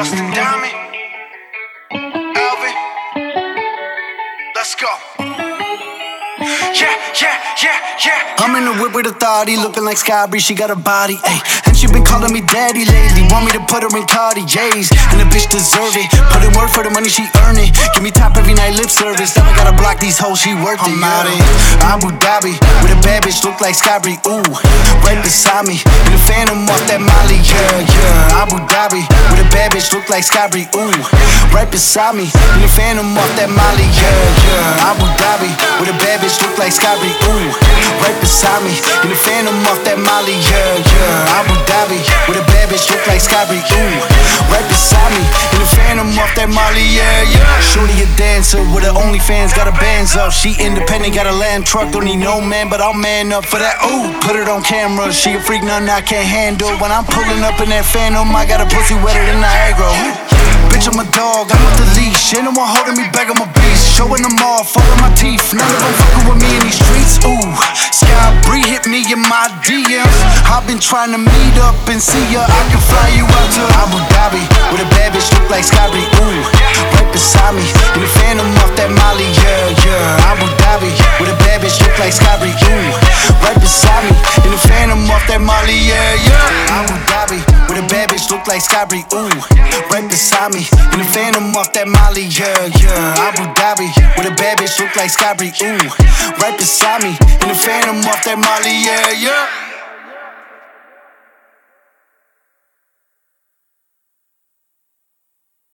Justin Diamond, Alvin, let's go. Yeah. I'm in the whip with authority, looking like Sky Bree, she got a body, ayy. And she been calling me daddy lately, want me to put her in Cartiers. And the bitch deserve it, put in work for the money, she earn it. Give me top every night, lip service, now I gotta block these hoes, she worth it. I'm out in Abu Dhabi, with a bad bitch, look like Sky Bree, ooh. Right beside me, in the phantom off that Molly, yeah. Abu Dhabi, with a bad bitch, look like Sky Bree, ooh. Right beside me, in the phantom off that Molly, yeah. Abu Dhabi, with a bad bitch, look like Sky Bree, ooh. Right beside me, in the phantom off that Molly, yeah. Abu Dhabi, with a bad bitch, look like Sky Bree, ooh. Right beside me, in the phantom off that Molly, yeah. Shorty a dancer with her OnlyFans, got her bands up. She independent, got a land truck, don't need no man, but I'll man up for that. Ooh, put it on camera, she a freak, nothing I can't handle. When I'm pulling up in that phantom, I got a pussy wetter than Niagara. Bitch, I'm a dog, I'm with the leash. Ain't no one holding me back, I'm a beast. Showing them off, all of my teeth. None of them fucking with me in these streets. Ooh, Sky Bree hit me in my DMs. I've been trying to meet up and see ya. I can fly you out to Abu Dhabi, with a bad bitch look like Sky Bree. Ooh, right beside me, in the phantom off that Molly, yeah. Abu Dhabi, with a bad bitch look like Sky Bree. Ooh, right beside me, in the phantom off that Molly, yeah. Abu Dhabi, with a bad bitch look like Sky Bree. Ooh, right beside me, in the phantom off that Molly, yeah. Abu Dhabi, with a bad bitch look like Sky Bree. Ooh, right beside me, in the phantom off that Molly, yeah.